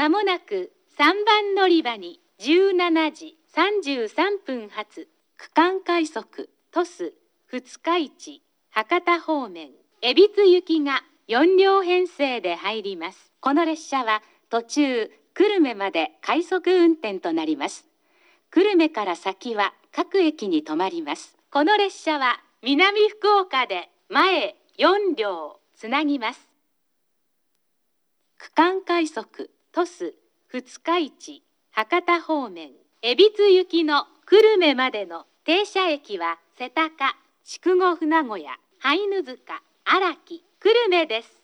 まもなく3番乗り場に17時33分発区間快速鳥栖二日市博多方面恵比寿行きが4両編成で入ります。この列車は途中久留米まで快速運転となります。久留米から先は各駅に停まります。この列車は南福岡で前4両つなぎます。区間快速鳥栖二日市博多方面恵比寿行きの久留米までの停車駅は瀬高、筑後船小屋、灰沼塚、荒木、久留米です。